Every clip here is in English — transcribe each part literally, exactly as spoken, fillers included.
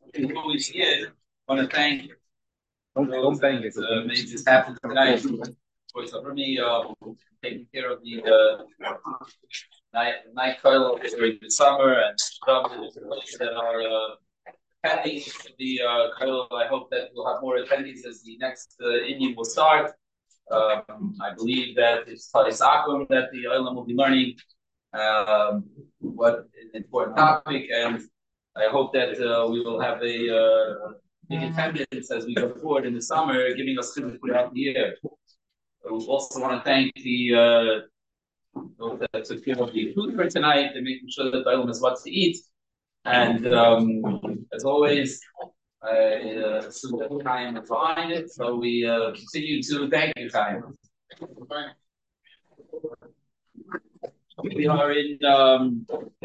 Before we begin, I want to thank Don't, don't bang it. uh, made this happen tonight. For for me, uh, taking care of the uh, night night coil during the summer and others that are uh, attending the uh, coil. I hope that we'll have more attendees as the next uh, inning will start. Um, I believe that it's Talis Akum that the Olam will be learning um, what an important topic, and I hope that uh, we will have a uh, big attendance as we go forward in the summer, giving us good throughout the year. I also want to thank the uh, those that took care of the food for tonight and making sure that the Olam has what to eat. And um, as always, I uh, assume that Chaim is behind it, so we uh, continue to thank you, Chaim. We are in um,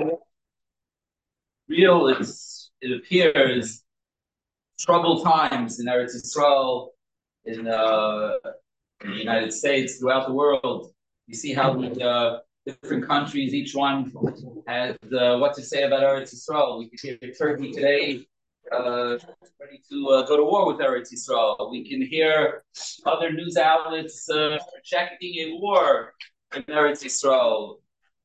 real, it's, it appears, troubled times in Eretz Yisrael, in, uh, in the United States, throughout the world. You see how the uh, different countries, each one has uh, what to say about Eretz Yisrael. We can hear Turkey today uh, ready to uh, go to war with Eretz Yisrael. We can hear other news outlets uh, projecting a war in Eretz Yisrael.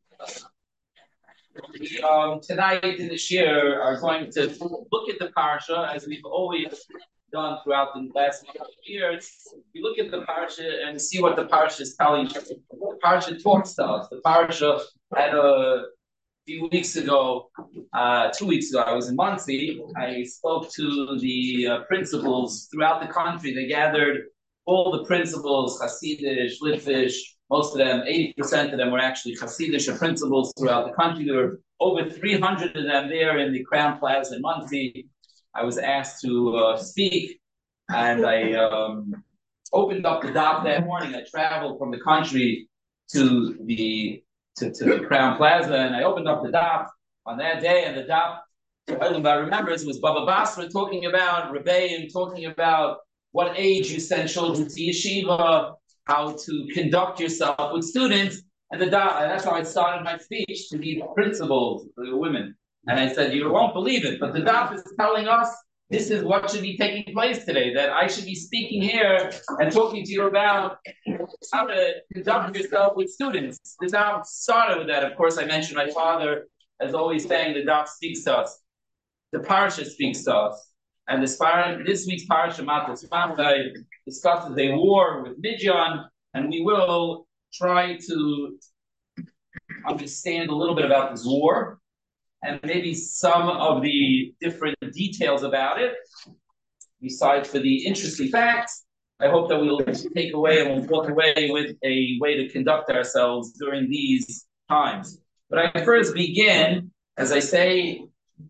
We, um, tonight in this year are going to look at the parsha as we've always done throughout the last couple of years. We look at the parsha and see what the parsha is telling us. The parsha talks to us. The parsha had a few weeks ago, uh, two weeks ago, I was in Monsey. I spoke to the uh, principals throughout the country. They gathered all the principals, Hasidish, Litvish, most of them, eighty percent of them were actually Hasidish principals throughout the country. There were over three hundred of them there in the Crown Plaza in Monsey. I was asked to uh, speak, and I um, opened up the dock that morning. I traveled from the country to the to, to the Crown Plaza, and I opened up the dock on that day, and the dock, I remember, it was Baba Basra talking about Rebbeim, talking about what age you send children to yeshiva, how to conduct yourself with students, and the doc, and that's how I started my speech to the principals, the women. And I said, you won't believe it, but the doc is telling us this is what should be taking place today, that I should be speaking here and talking to you about how to conduct yourself with students. The doc started with that. Of course, I mentioned my father, as always saying, the doc speaks to us. The parsha speaks to us. And this, this week's parsha, Matos Matai, discusses a war with Midian, and we will try to understand a little bit about this war and maybe some of the different details about it. Besides for the interesting facts, I hope that we'll take away and we'll walk away with a way to conduct ourselves during these times. But I first begin, as I say,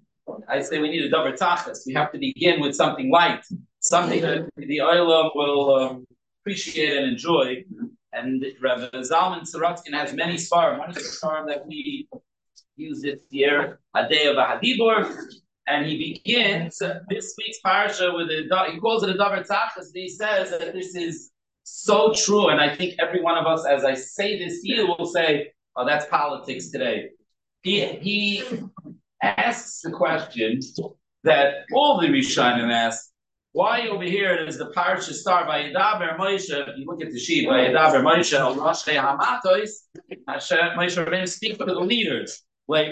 I say we need a double tachas. We have to begin with something light, something that the Olam will um, appreciate and enjoy. And Rabbi Zalman Sorotzkin has many svarim. One is the svarim that we use this year, Adei of Hadibor, and he begins this week's parsha with a, he calls it a double tachas. He says that this is so true, and I think every one of us, as I say this to you, will say, "Oh, that's politics today." He he. asks the question that all the Rishonim ask, why over here does the parsha start by Yedaber Moshe? If you look at the sheet, by Yedaber Moshe al Roshei Hamatois, Moshe Rabbeinu speaks to the leaders.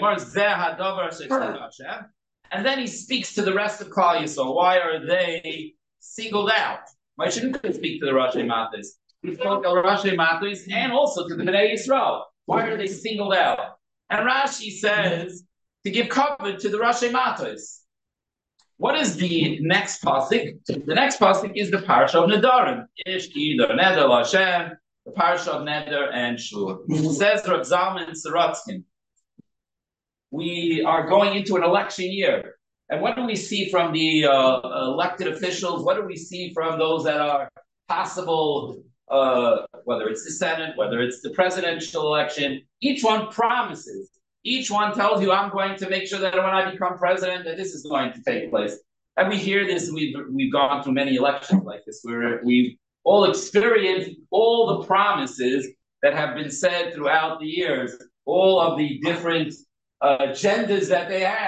And then he speaks to the rest of Klal Yisrael. Why are they singled out? Moshe didn't speak to the Roshei Matos. He spoke to Roshei Matos and also to the Bnei Yisrael. Why are they singled out? And Rashi says, to give cover to the Roshei Matos. What is the next pasuk? The next pasuk is the parsha of Nedarim. Ishki, the Neder, Hashem, the parsha of Neder and Shur. Says Rav Zalman Sorotzkin, we are going into an election year. And what do we see from the uh, elected officials? What do we see from those that are possible, uh, whether it's the Senate, whether it's the presidential election? Each one promises. Each one tells you, I'm going to make sure that when I become president, that this is going to take place. And we hear this, we've, we've gone through many elections like this, where we've all experienced all the promises that have been said throughout the years, all of the different uh, agendas that they have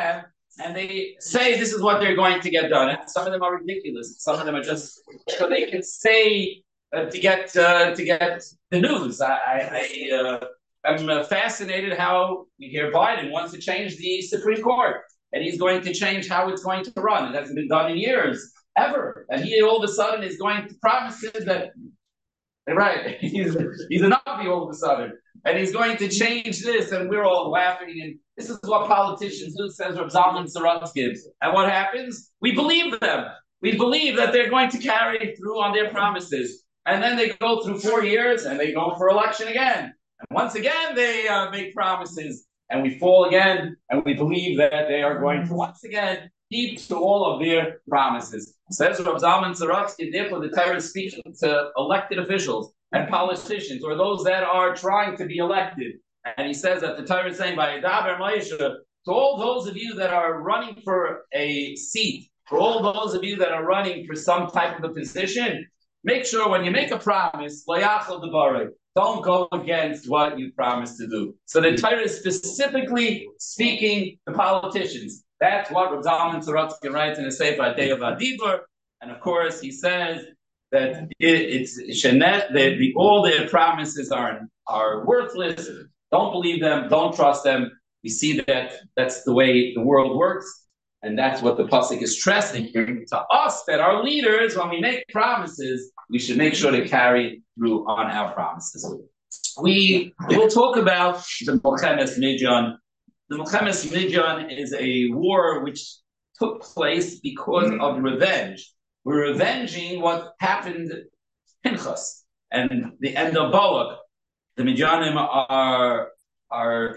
and they say this is what they're going to get done. And some of them are ridiculous. Some of them are just so they can say uh, to get uh, to get the news. I, I, I uh, I'm uh, fascinated how you hear Biden wants to change the Supreme Court, and he's going to change how it's going to run. It hasn't been done in years, ever. And he all of a sudden is going to promise that, right, he's, he's an Navi all of a sudden. And he's going to change this, and we're all laughing. And this is what politicians do, says Rav Zalman Sorotsky. And what happens? We believe them. We believe that they're going to carry through on their promises. And then they go through four years, and they go for election again. And once again, they uh, make promises, and we fall again, and we believe that they are going to once again keep to all of their promises. Says Rav Zalman Sorotsky, therefore the Torah is speaking to elected officials and politicians, or those that are trying to be elected. And he says that the Torah is saying, Vayedaber Moshe, to all those of you that are running for a seat, for all those of you that are running for some type of a position, make sure when you make a promise, don't go against what you promised to do. So the Torah is specifically speaking to politicians. That's what Rav Zalman Sorotsky writes in his Sefer Adei Vadibur. And of course, he says that it, it's shenet, that the, all their promises are, are worthless. Don't believe them. Don't trust them. We see that that's the way the world works. And that's what the Pasuk is stressing to us, that our leaders, when we make promises, we should make sure to carry through on our promises. We will talk about the Milchemes Midyan. The Milchemes Midyan is a war which took place because of revenge. We're revenging what happened to Pinchas and the end of Balak. The Midyanim are, are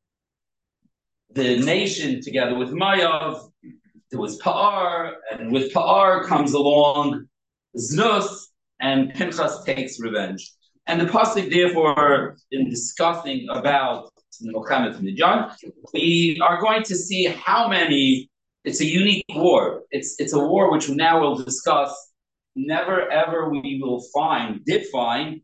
the nation together with Mayav. There was Pa'ar, and with Pa'ar comes along Znus, and Pinchas takes revenge. And the pasuk, therefore, in discussing about the Milchemes Midyan, we are going to see how many. It's a unique war. It's it's a war which now we'll discuss. Never ever we will find, did find,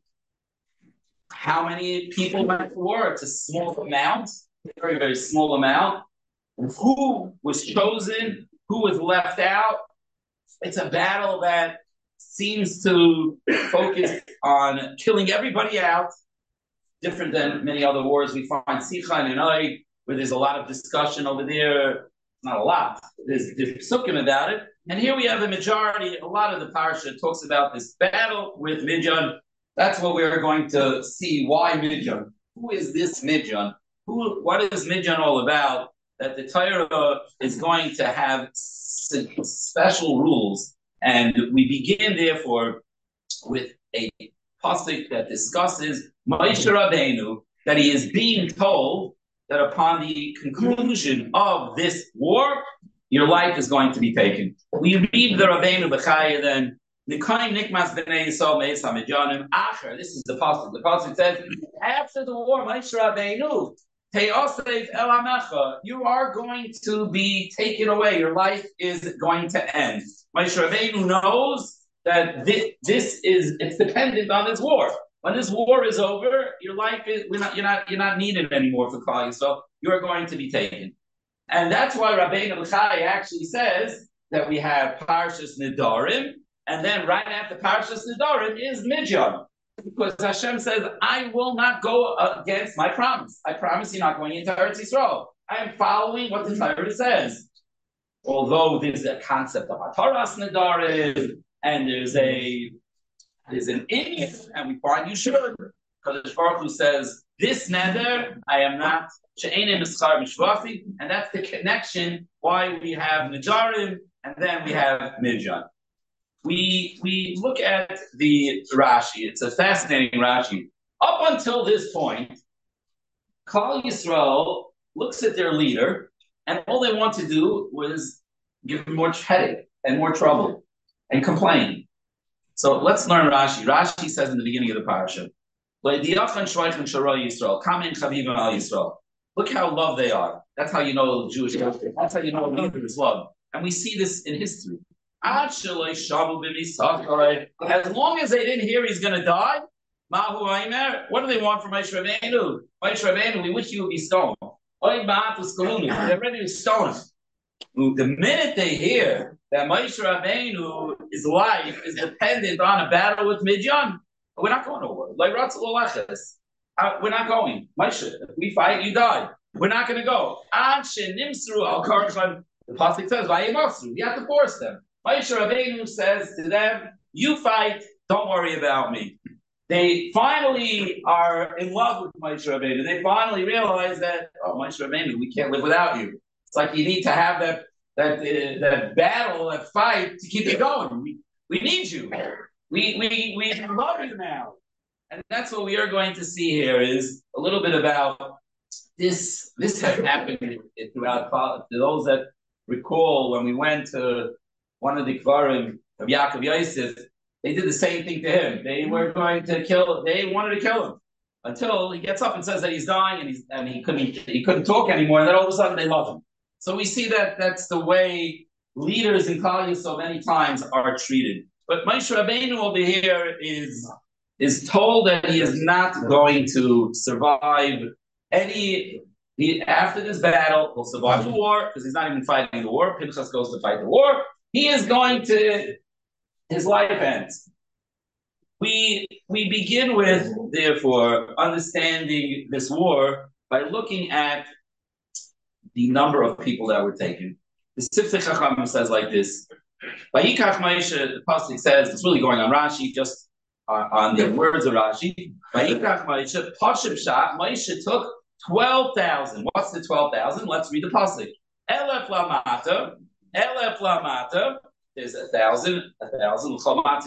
how many people went to war. It's a small amount, very very small amount. Who was chosen? Who was left out? It's a battle that seems to focus on killing everybody out, different than many other wars. We find Sichan and Oig, where there's a lot of discussion over there. Not a lot. There's, there's psukim about it. And here we have the majority, a lot of the parsha talks about this battle with Midyan. That's what we're going to see. Why Midyan? Who is this Midyan? Who? What is Midyan all about? That the Torah is going to have special rules. And we begin, therefore, with a pasuk that discusses Moshe Rabbeinu, that he is being told that upon the conclusion of this war, your life is going to be taken. We read the Rabbeinu Bechaya then, Nikaim Nikmas B'nei Yisrael Meis HaMidyanim Acher. This is the pasuk. The pasuk says, after the war, Moshe Rabbeinu, Te'osev El Amecha, you are going to be taken away. Your life is going to end. Moshe Rabbeinu knows that this, this is, it's dependent on this war. When this war is over, your life is, we're not, you're not, you're not needed anymore for Klal Yisrael. You are going to be taken. And that's why Rabbeinu Bechai actually says that we have Parshas Nidarim, and then right after Parshas Nidarim is Midyan. Because Hashem says, I will not go against my promise. I promise you're not going into Eretz Yisrael. I am following what the Torah says. Although there's a concept of Ataras Nidarim, and there's a there's an idiot, and we find you should. Because Baruch Hu says, this nether, I am not, she'enim eschar mishvasi, and that's the connection why we have Nidarim, and then we have Midyan. We we look at the Rashi. It's a fascinating Rashi. Up until this point, Klal Yisrael looks at their leader, and all they want to do was give him more headache and more trouble and complain. So let's learn Rashi. Rashi says in the beginning of the parasha, look how loved they are. That's how you know Jewish culture. That's how you know a leader is loved. And we see this in history. As long as they didn't hear he's going to die, what do they want from Moshe Rabbeinu? Moshe Rabbeinu, we wish you would be stoned. They're ready to stone him. The minute they hear that Moshe Rabbeinu's life is dependent on a battle with Midian, we're not going to war. Like uh, we're not going. Moshe, if we fight, you die. We're not going to go. The pasuk says, "You have to force them." Moshe Rabbeinu says to them, "You fight. Don't worry about me." They finally are in love with Moshe Rabbeinu. They finally realize that, oh, Moshe Rabbeinu, we can't live without you. It's like you need to have that that uh, that battle, that fight to keep it going. We we need you. We we we love you now, and that's what we are going to see here is a little bit about this. This has happened throughout. To those that recall, when we went to one of the Kvarim of Yaakov Yosef, they did the same thing to him. They were going to kill. They wanted to kill him until he gets up and says that he's dying, and he's and he couldn't he couldn't talk anymore. And then all of a sudden they love him. So we see that that's the way leaders in Klal Yisrael so many times are treated. But Moshe Rabbeinu over here is is told that he is not going to survive any. He, after this battle, he'll survive the war because he's not even fighting the war. Pinchas goes to fight the war. He is going to. His life ends. We we begin with, therefore, understanding this war by looking at the number of people that were taken. The Sifsei Chachamim says like this: Vayikach Moshe, the pasuk says, it's really going on Rashi, just uh, on the words of Rashi. Vayikach Moshe, Pashim Shah, Moshe took twelve thousand. What's the twelve thousand? Let's read the pasuk. Elef lamata, elef lamata. There's a thousand, a thousand.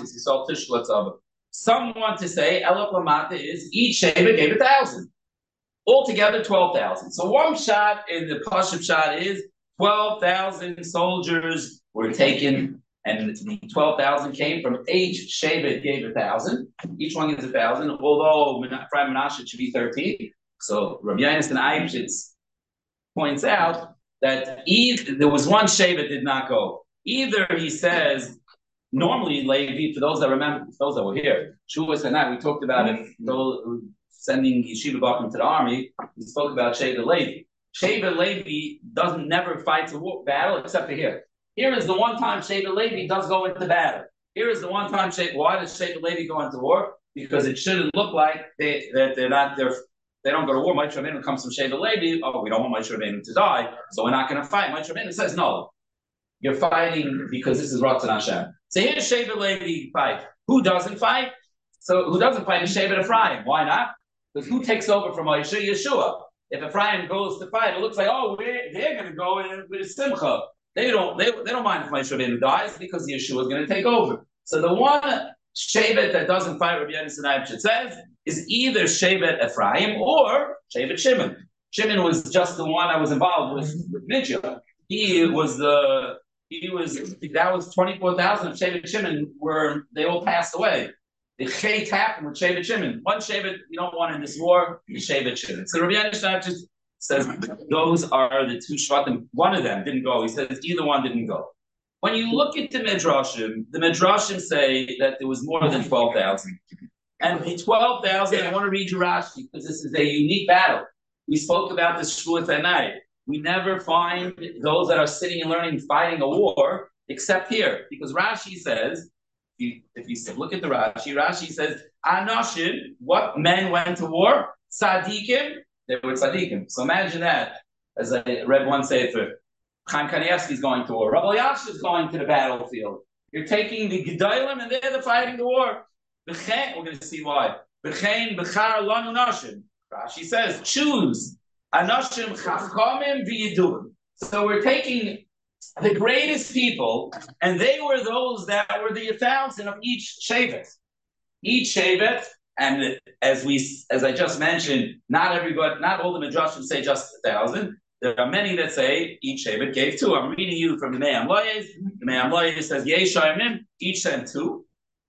Some want to say Elef lamata is each Sheva gave a thousand. Altogether, twelve thousand. So one shot in the Pashim shot is twelve thousand soldiers were taken, and the twelve thousand came from each Sheva gave a thousand. Each one gives a thousand, although Ephraim Menashe should be thirteen. So Rabbi Yonasan Eibshitz points out that either, there was one Sheva did not go. Either he says, normally Levi, for those that remember, for those that were here, Shuas and I, we talked about it, those, sending Yeshiva Bakum to the army, we spoke about Sheva Levi. Sheva Levi doesn't never fights a war, battle except for here. Here is the one time Sheva Levi does go into battle. Here is the one time, Sheva, why does Sheva Levi go into war? Because it shouldn't look like they, that they're not, they're, they don't go to war. Moshe Rabbeinu comes from Sheva Levi, oh, we don't want Moshe Rabbeinu to die, so we're not going to fight. Moshe Rabbeinu says, no, you're fighting because this is Ratzon Hashem. So here's Sheva Levi fight. Who doesn't fight? So who doesn't fight is Sheva Ephraim. Why not? Because who takes over from Moshe? Yeshua. If Ephraim goes to fight, it looks like, oh, we're, they're going to go in with a simcha. They don't, they, they don't mind if Moshe Rabbeinu dies because Yeshua is going to take over. So the one Shevet that doesn't fight, Rabbi Yonasan Eibshitz says, is either Shevet Ephraim or Shevet Shimon. Shimon was just the one that was involved with, with Midian. He was the, he was, that was twenty-four thousand of Shevet Shimon were, they all passed away. The Chet happened with Shevet Shimon. One Shevet you don't want in this war is Shevet Shimon. So Rabbi Yonasan Eibshitz says those are the two Shvatim. One of them didn't go. He says either one didn't go. When you look at the Midrashim, the Midrashim say that there was more than twelve thousand. And the twelve thousand, I want to read you Rashi because this is a unique battle. We spoke about this Shvuas at night. We never find those that are sitting and learning fighting a war except here. Because Rashi says, if you, if you look at the Rashi, Rashi says, Anoshim, what men went to war? Tzadikim, they were tzadikim. So imagine that, as I read one sefer, Chaim Kanievsky is going to war. Rabbi Yasha is going to the battlefield. You're taking the Gedolim and they're the fighting the war. We're going to see why. B'chein b'char lanu nashim. Rashi says, choose anashim chachamim v'yiduim. So we're taking the greatest people, and they were those that were the thousand of each shevet. Each shevet, and as we, as I just mentioned, not everybody, not all the midrashim say just a thousand. There are many that say each shevet gave two. I'm reading you from the Me'am Loyes. The Me'am Loyes says Yeshayim, each sent two.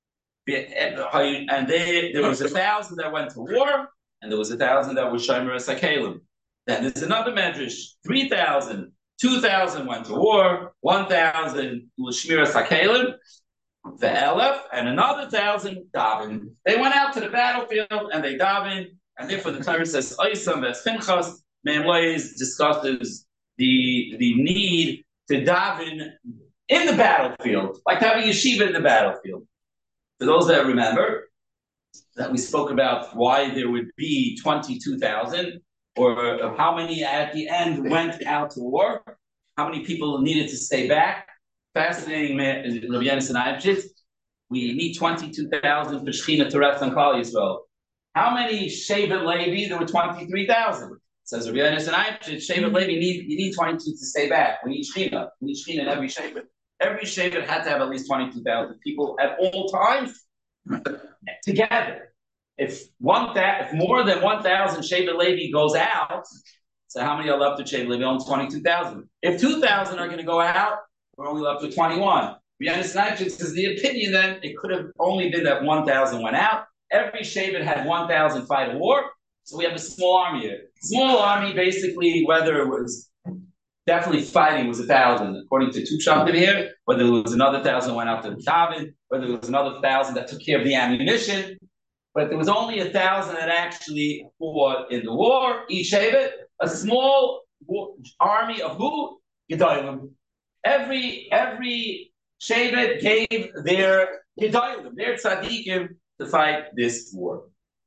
And they, there was a thousand that went to war, and there was a thousand that was Shomer Sakalim. Then there's another medrash, three thousand, two thousand went to war, one thousand was Shmira Sakalim, the Elef, and another thousand daven. They went out to the battlefield and they daven, and therefore the Torah says, Oisam Ves Pinchas. Me'am Loyes discusses the, the need to daven in the battlefield, like to have a yeshiva in the battlefield. For those that remember, that we spoke about why there would be twenty-two thousand, or how many at the end went out to war, how many people needed to stay back. Fascinating, Rabbi Yonasan Eibschitz. We need twenty-two thousand for Shechina to rest on Klal Yisrael. How many Shevet Levi? There were twenty-three thousand. Says Rabbi Yonasan Eibschitz, Shevet Levi, need, you need twenty-two to stay back. We need Shechina. We need Shechina in every Shevet. Every Shevet had to have at least twenty-two thousand people at all times together. If one that if more than one thousand Shevet Levi goes out, so how many are left with Shevet Levi? Only twenty-two thousand. If two thousand are going to go out, we're only left with twenty-one. This is the opinion that it could have only been that one thousand went out. Every Shevet had one thousand fight a war, so we have a small army here. Small army, basically, whether it was definitely fighting was a thousand, according to two Shamtim here, whether it was another thousand went out to the Tavin, whether it was another thousand that took care of the ammunition. But there was only a thousand that actually fought in the war. Each Shevet, a small war, army of who? Gedolim. Every every Shevet gave their Gedolim, their tzaddikim, to fight this war.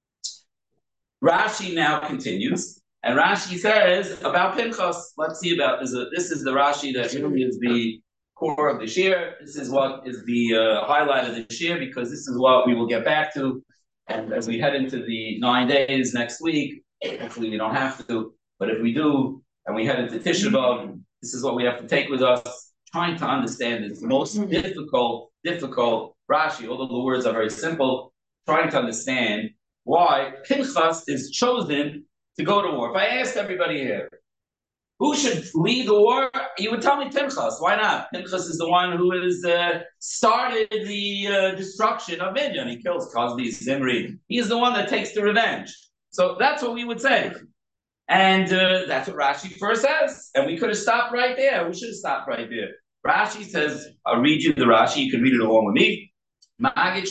Rashi now continues, and Rashi says about Pinchas. Let's see about this. This is the Rashi that really is the core of the shir. This is what is the uh, highlight of the shir, because this is what we will get back to. And as we head into the nine days next week, hopefully we don't have to, but if we do, and we head into Tisha B'Av, this is what we have to take with us, trying to understand this most difficult, difficult Rashi, although the words are very simple, trying to understand why Pinchas is chosen to go to war. If I asked everybody here, who should lead the war? You would tell me Pinchas. Why not? Pinchas is the one who has uh, started the uh, destruction of Midian. He kills Cosby, Zimri. He's the one that takes the revenge. So that's what we would say. And uh, that's what Rashi first says. And we could have stopped right there. We should have stopped right there. Rashi says, I'll read you the Rashi. You can read it along with me. It's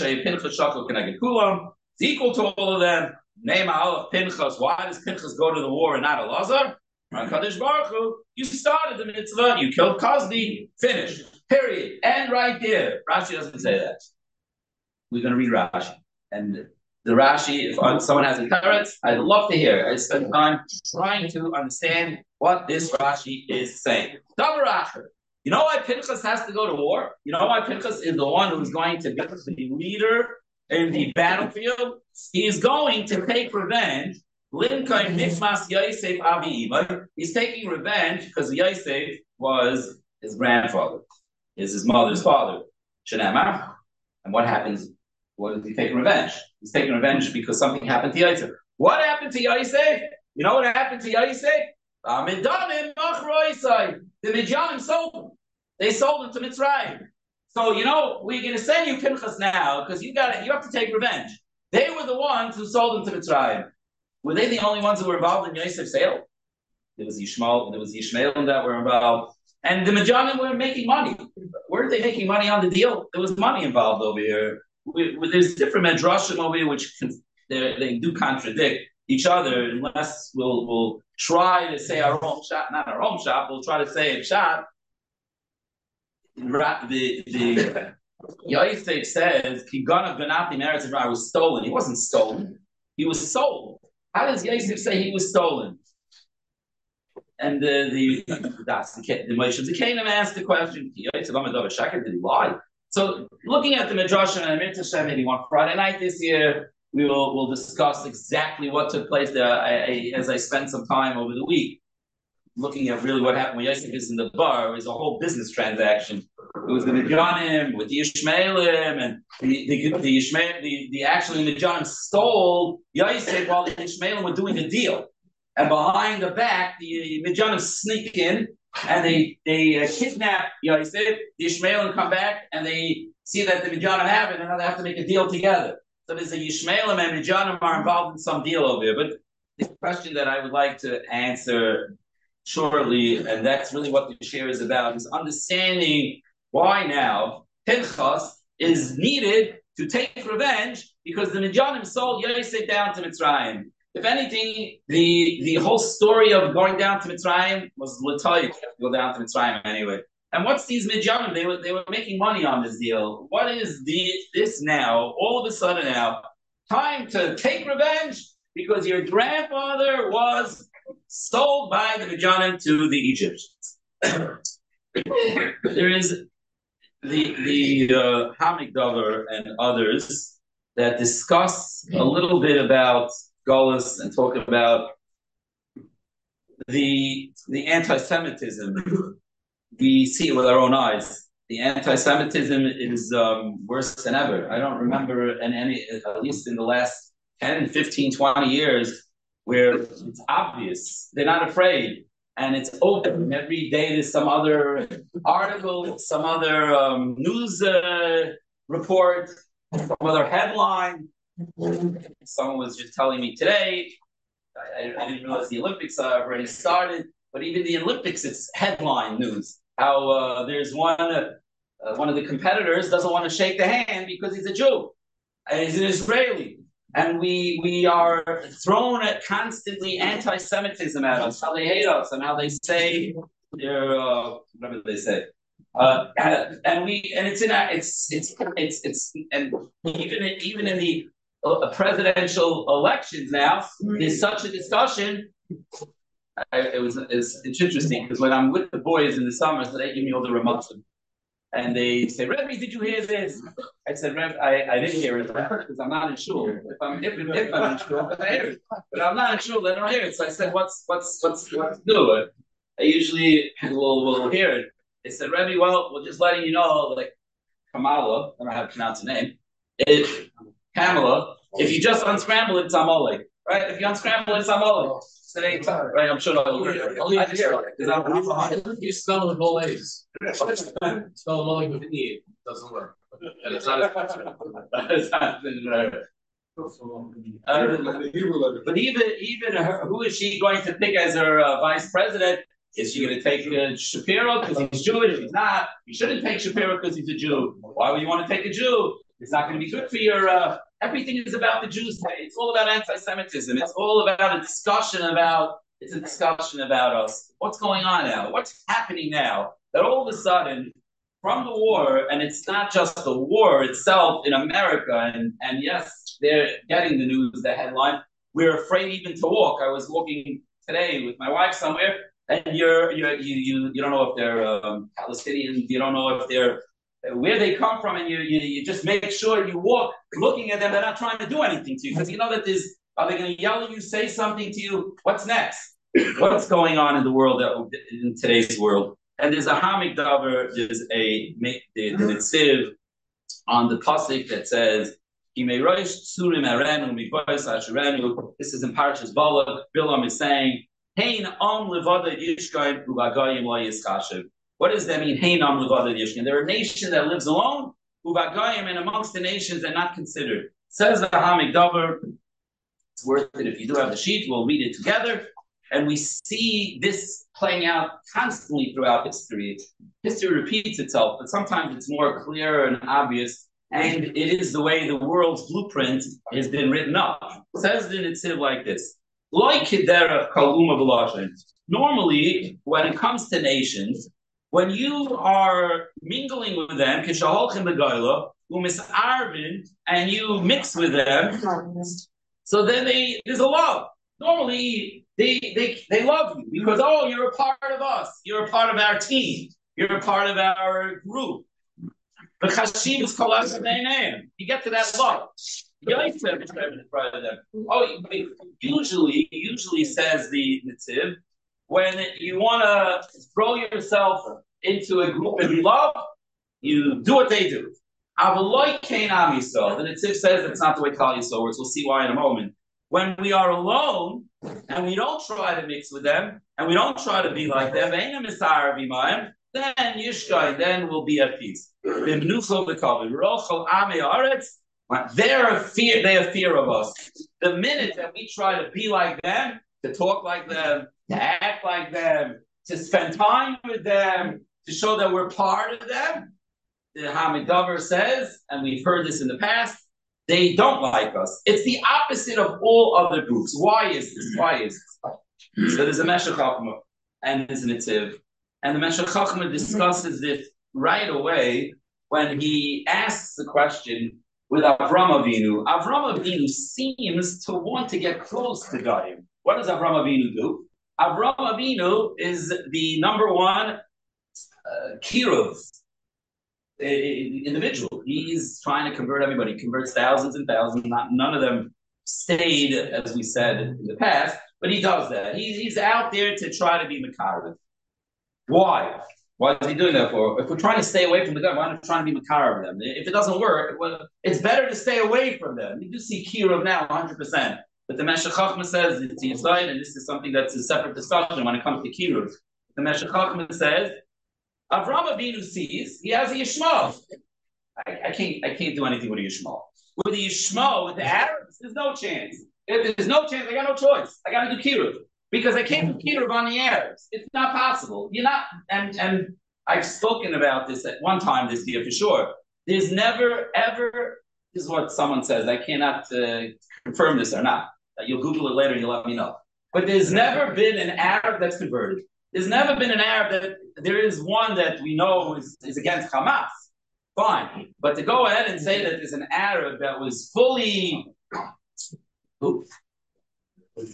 equal to all of them. Name of Pinchas. Why does Pinchas go to the war and not Elazar? HaKadosh Baruch Hu, you started the mitzvah, you killed Cosby, finished, period. And right there, Rashi doesn't say that. We're going to read Rashi. And the Rashi, if someone has a teretz, I'd love to hear. I spend time trying to understand what this Rashi is saying. Davar Acher. You know why Pinchas has to go to war? You know why Pinchas is the one who's going to be the leader in the battlefield? He's going to take revenge. He's taking revenge because Yosef was his grandfather, is his mother's father. Shenamar. And what happens? What is he taking revenge? He's taking revenge because something happened to Yosef. What happened to Yosef? You know what happened to Yosef? The Midyanim sold him. They sold him to Mitzrayim. So, you know, we're going to send you Pinchas now because you got you have to take revenge. They were the ones who sold him to Mitzrayim. Were they the only ones who were involved in Yosef's sale? There was Yishmael, there was Yishmael that were involved. And the Midyanim were making money. Weren't they making money on the deal? There was money involved over here. We, we, there's different Midrashim over here which can, they do contradict each other unless we'll, we'll try to say our own shot, not our own shot, we'll try to say a shot. The, the Yosef says, Kigana Ganati Meretz Yisrael was stolen. He wasn't stolen. He was sold. How does Yosef say he was stolen? And the the that's the the Moshe Zekanim asked the question. Yosef Amadover Shaker, did he lie? So looking at the Midrash and Amir Tashem, maybe one Friday night this year, we will will discuss exactly what took place there. I, I, as I spent some time over the week looking at really what happened when Yosef is in the bar. It was a whole business transaction. It was the Midyanim with the Ishmaelim, and the the the Ishmael the, the actually the Midyanim stole Yosef while the Ishmaelim were doing the deal. And behind the back, the Midyanim sneak in and they they uh, kidnap Yosef. The Ishmaelim come back and they see that the Midyanim have it, and now they have to make a deal together. So there's a Yishmaelim and Midyanim are involved in some deal over here. But the question that I would like to answer shortly, and that's really what the share is about, is understanding why now Pinchas is needed to take revenge because the Midyanim sold Yosef down to Mitzrayim. If anything, the, the whole story of going down to Mitzrayim was l'toyik. You have to go down to Mitzrayim anyway. And what's these midyanim? They were they were making money on this deal. What is the, this now? All of a sudden now, time to take revenge because your grandfather was sold by the midyanim to the Egyptians. There is the the uh, Hamikdavar and others that discuss a little bit about Golas and talk about the the anti-Semitism. We see it with our own eyes. The anti-Semitism is um, worse than ever. I don't remember in any, at least in the last ten, fifteen, twenty years, where it's obvious. They're not afraid. And it's open. Every day there's some other article, some other um, news uh, report, some other headline. Someone was just telling me today, I, I didn't realize the Olympics uh, already started, but even the Olympics, it's headline news. How uh, there's one, uh, one of the competitors doesn't want to shake the hand because he's a Jew, and he's an Israeli. And we we are thrown at constantly anti-Semitism at us, how they hate us, and how they say they're uh, whatever they say. Uh, and we and it's in our, it's it's it's it's and even in, even in the uh, presidential elections now, there's such a discussion. I, it was it's, it's interesting because when I'm with the boys in the summers, they give me all the remotes. And they say, Rebbe, did you hear this? I said, Rebbe, I, I didn't hear it because I'm not in shul. If I'm if, if I'm in shul, I hear it. But I'm not in shul, I don't hear it. So I said, what's what's what's what's new? I usually will will hear it. They said, Rebbe, well, we're just letting you know, like Kamala, I don't know how to pronounce her name. If Kamala, if you just unscramble it, it's Amalek. Right? If you unscramble it, it's Amalek. Today, right? I'm sure I'll hear it. Only I hear it because I'm you spell the whole A's. Spell them all with an E. It doesn't work. And it's not it's not uh, but even even her, who is she going to pick as her uh, vice president? Is she going to take uh, Shapiro because he's Jewish? If he's not, you shouldn't take Shapiro because he's a Jew. Why would you want to take a Jew? It's not going to be good for your. Uh, everything is about the Jews. It's all about anti-Semitism. It's all about a discussion about. It's a discussion about us. What's going on now? What's happening now? That all of a sudden, from the war, and it's not just the war itself in America, and, and yes, they're getting the news, the headline. We're afraid even to walk. I was walking today with my wife somewhere, and you're, you're you you you don't know if they're um, Palestinians. You don't know if they're where they come from, and you, you you just make sure you walk looking at them. They're not trying to do anything to you because you know that there's. Are they going to yell at you, say something to you? What's next? What's going on in the world, in today's world? And there's a Hamik Davar, there's a the, the Nitziv on the pasuk that says, this is in Parashas Balak. Bilam is saying, Hein am levada yishkain uvagayim la yiskashiv. What does that mean? Hein am levada yishkain. They're a nation that lives alone, uvagayim, and amongst the nations they're not considered. Says the Hamik Davar, it's worth it if you do have the sheet, we'll read it together. And we see this playing out constantly throughout history. History repeats itself, but sometimes it's more clear and obvious. And it is the way the world's blueprint has been written up. It says the Nitziv like this. Normally, when it comes to nations, when you are mingling with them, and you mix with them, so then they, there's a love. Normally, they, they they love you because, oh, you're a part of us. You're a part of our team. You're a part of our group. The chashim is called out. You get to that love. Oh, usually, usually says the Nitziv, when you want to throw yourself into a group and you love, you do what they do. The Nitziv says it's not the way Kal Yisrael works. We'll see why in a moment. When we are alone and we don't try to mix with them and we don't try to be like them, then Yishkai, then we'll be at peace. They're a fear, they have fear of us. The minute that we try to be like them, to talk like them, to act like them, to spend time with them, to show that we're part of them, the Hamid Davar says, and we've heard this in the past, they don't like us. It's the opposite of all other groups. Why is this? Why is this? So there's a Meshach Hakama and there's a Nitziv. And the Meshech Chochmah discusses this right away when he asks the question with Avram Avinu. Avram Avinu seems to want to get close to Goyim. What does Avram Avinu do? Avram Avinu is the number one uh, Kiruv uh, individual. He's trying to convert everybody. He converts thousands and thousands. Not, none of them stayed, as we said in the past, but he does that. He, he's out there to try to be Makarev. Why? Why is he doing that for? If we're trying to stay away from the guy, why not trying to be Makarev of them? If it doesn't work, well, it's better to stay away from them. You do see Kiruv now one hundred percent. But the Meshech Chochmah says it's Yisrael, and this is something that's a separate discussion when it comes to Kiruv. The Meshech Chochmah says, Avram Avinu sees he has a Yishmael. I, I can't I can't do anything with a Yishmael. With the Yishmael, with the Arabs, there's no chance. If there's no chance, I got no choice. I got to do Kiruv. Because I can't do Kiruv on the Arabs. It's not possible. You're not, and, and I've spoken about this at one time this year for sure. There's never, ever, this is what someone says. I cannot uh, confirm this or not. You'll Google it later and you'll let me know. But there's never been an Arab that's converted. There's never been an Arab that, there is one that we know is, is against Hamas. Fine. But to go ahead and say that there's an Arab that was fully, oops, But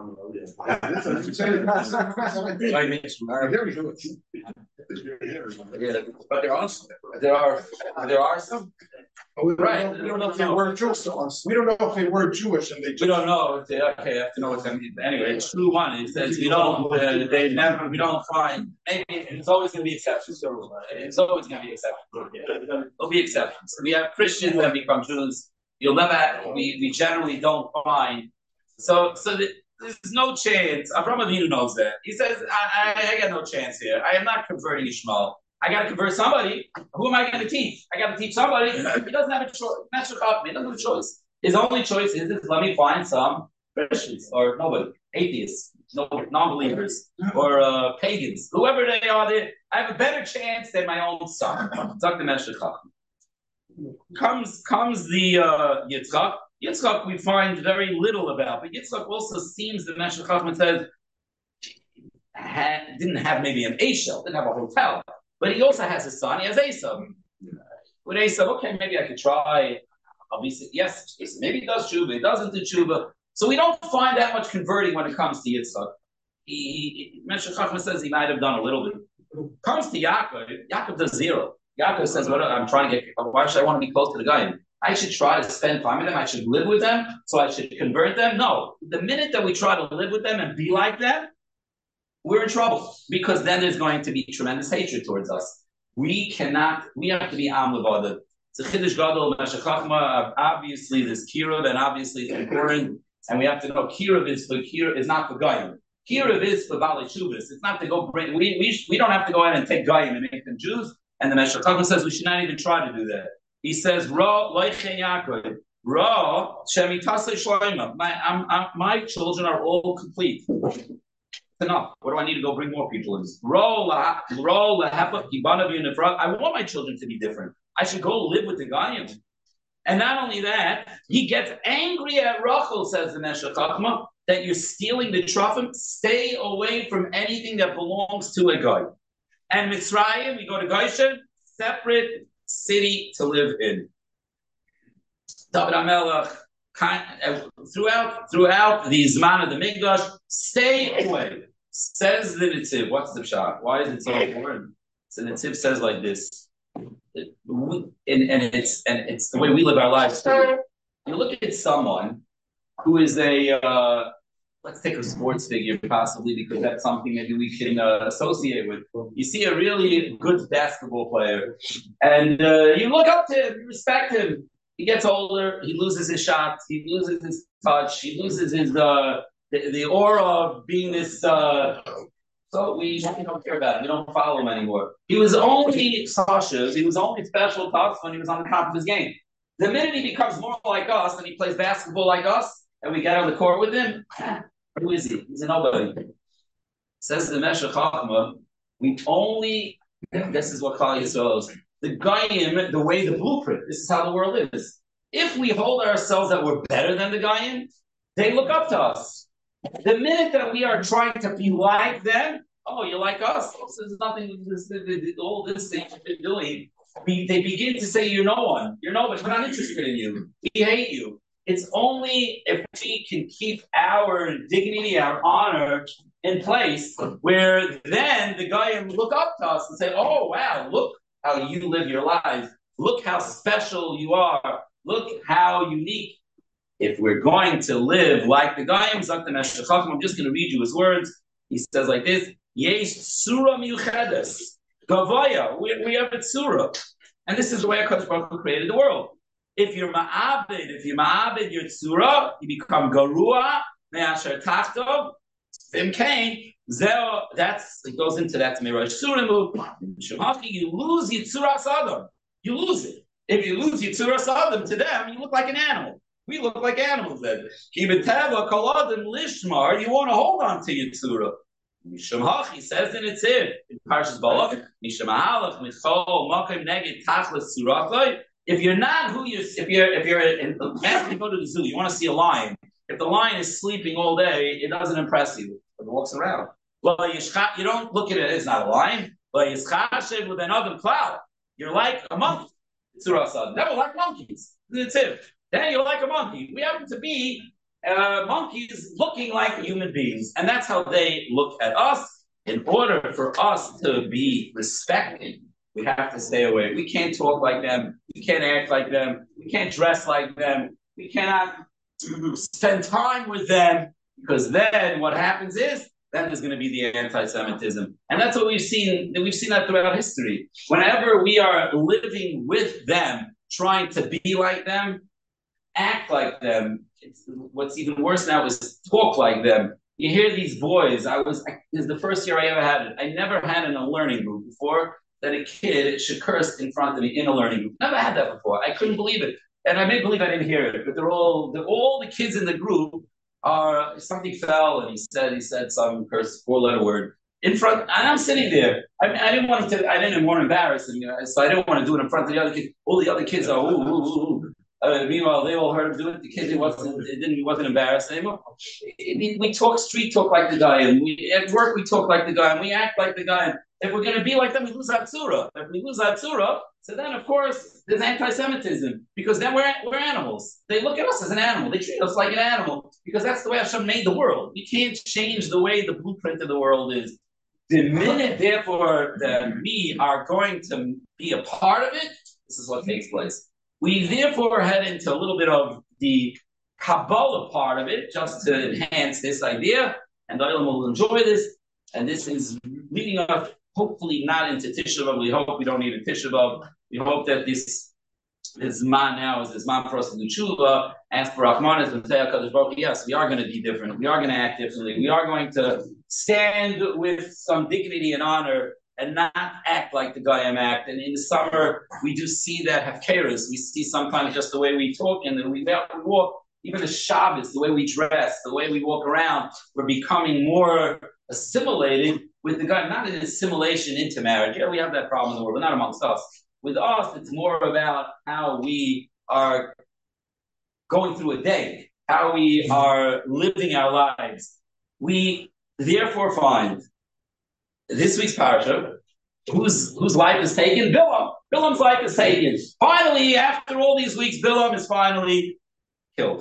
there are there are there are some. We don't right. know, we don't know if they were Jewish. We don't know if they were Jewish, and they. We don't know. If they, okay, I have to know what's going to be. Anyway, it's true one. It says we don't. Uh, they never. We don't find. Maybe it's always going to be exceptions. It's always going to be exceptions. There'll be exceptions. We have Christians that become Jews. You'll never. Have, we we generally don't find. So so the, there's no chance. Avraham Avinu knows that. He says, I, I, I got no chance here. I am not converting Ishmael. I got to convert somebody. Who am I going to teach? I got to teach somebody. He doesn't have a choice. He doesn't have a choice. His only choice is this, let me find some Christians or nobody, atheists, no non-believers, or uh, pagans, whoever they are. They, I have a better chance than my own son. Comes comes the uh, Yitzchak. Yitzchak we find very little about, but Yitzchak also seems the Meshech Chochmah says had, didn't have maybe an Eishel, didn't have a hotel, but he also has a son. He has Esav. With Esav, okay, maybe I could try. I'll be yes, maybe he does tshuva, he doesn't do tshuva. So we don't find that much converting when it comes to Yitzchak. He, Meshech Chochmah says he might have done a little bit. Comes to Yaakov, Yaakov does zero. Yaakov says, "What I'm trying to get? Why should I want to be close to the guy? I should try to spend time with them. I should live with them. So I should convert them." No, the minute that we try to live with them and be like them, we're in trouble because then there's going to be tremendous hatred towards us. We cannot. We have to be am with other. It's a chiddush gadol, Meshech Chochmah. Obviously, there's kiruv, and obviously it's important. And we have to know kiruv is for kiruv is not for goyim. Kiruv is for balei shuvas. It's not to go bring. We we we don't have to go ahead and take goyim and make them Jews. And the Meshech Chochmah says we should not even try to do that. He says, "Ra loichen Yaakov, Ra shemitasei shloima." My I'm, I'm, my children are all complete. Enough. What do I need to go bring more people in? Ra ra lahapa kibanav yunifra. I want my children to be different. I should go live with the Goyim. And not only that, he gets angry at Rachel, says the Meshech Chochmah, that you're stealing the trofim. Stay away from anything that belongs to a guy. And Mitzrayim, we go to Goshen, separate city to live in. David HaMelech, throughout throughout the Zman of the Mikdash, stay away. Says the Netziv. What's the shot? Why is it so important? So the Netziv says like this, and, and it's and it's the way we live our lives. You look at someone who is a uh, let's take a sports figure possibly because that's something maybe we can uh, associate with. You see a really good basketball player, and uh, you look up to him, you respect him. He gets older, he loses his shots, he loses his touch, he loses his uh, the, the aura of being this. Uh, so we, we don't care about him. We don't follow him anymore. He was only Sasha. He was only special to us when he was on the top of his game. The minute he becomes more like us and he plays basketball like us, and we get on the court with him. Who is he? He's a nobody. Says the Meshech Chochmah, we only, this is what Klal Yisrael is, the Goyim, the way, the blueprint, this is how the world is. If we hold ourselves that we're better than the Goyim, they look up to us. The minute that we are trying to be like them, oh, you're like us. There's nothing, this, all this thing you've been doing. We, they begin to say you're no one. You're no one. We're not interested in you. We hate you. It's only if we can keep our dignity, our honor in place, where then the guy will look up to us and say, oh, wow, look how you live your lives. Look how special you are. Look how unique. If we're going to live like the guy, I'm just going to read you his words. He says like this, Yesh Surah Miuchedes. Gavaya, we, we have a Surah. And this is the way HaKadosh Baruch Hu created the world. If you're ma'abed, if you're ma'abed your tzura, you become garua, me'asher tachtov, vim kain, zeo, that's, it goes into that Mirosh Suramu, you lose your tzura sadam. You lose it. If you lose your tzura sadam to them, you look like an animal. We look like animals then. Kibeteva koladim lishmar, you want to hold on to your tzura. Mishum Hachi says in its in Parshas Balak, Mishum Halach Michol Makim Neged Tachlis Suratoi. If you're not who you, if you're if you're in, imagine you go to the zoo, you want to see a lion. If the lion is sleeping all day, it doesn't impress you. It walks around. Well, you don't look at it as not a lion. But Yischashev with another cloud. You're like a monkey. Surasad. Never like monkeys. It's it. Then you're like a monkey. We happen to be Uh, monkeys looking like human beings, and that's how they look at us. In order for us to be respected, we have to stay away. We can't talk like them. We can't act like them. We can't dress like them. We cannot spend time with them, because then what happens is then there's going to be the anti-Semitism, and that's what we've seen. We've seen that throughout history. Whenever we are living with them, trying to be like them, act like them. It's, what's even worse now is talk like them. You hear these boys. I was I, this is the first year I ever had it. I never had in a learning group before that a kid should curse in front of me in a learning group. Never had that before. I couldn't believe it, and I may believe I didn't hear it. But they're all they're, all the kids in the group are something fell, and he said he said some curse four letter word in front, and I'm sitting there. I, I didn't want to. I didn't want to embarrass him, you know, so I didn't want to do it in front of the other kids. All the other kids are ooh ooh ooh. Uh, meanwhile, they all heard him do it. The kid, it wasn't, it didn't, he wasn't embarrassed anymore. We, we talk street talk like the guy, and we at work we talk like the guy, and we act like the guy. And if we're going to be like them, we lose our tzura. If we lose our tzura, so then of course there's anti-Semitism, because then we're we're animals. They look at us as an animal. They treat us like an animal, because that's the way Hashem made the world. We can't change the way the blueprint of the world is. The minute, therefore, that we are going to be a part of it, this is what takes place. We therefore head into a little bit of the Kabbalah part of it, just to enhance this idea, and the Olam will enjoy this. And this is leading us, hopefully not into Tisha B'Av. We hope we don't need a Tisha B'Av. We hope that this this man now is this man for us to do tshuva. Ask for Rahmanas and say HaKadosh Baruch Hu, yes, we are going to be different. We are going to act differently. We are going to stand with some dignity and honor, and not act like the Goyim act. And in the summer, we do see that Hafkeras. We see sometimes just the way we talk and the way we walk, even the Shabbos, the way we dress, the way we walk around, we're becoming more assimilated with the Goyim, not an assimilation into marriage. Yeah, we have that problem in the world, but not amongst us. With us, it's more about how we are going through a day, how we are living our lives. We therefore find this week's parasha, whose whose life is taken? Bilam. Bilam's life is taken. Finally, after all these weeks, Bilam is finally killed.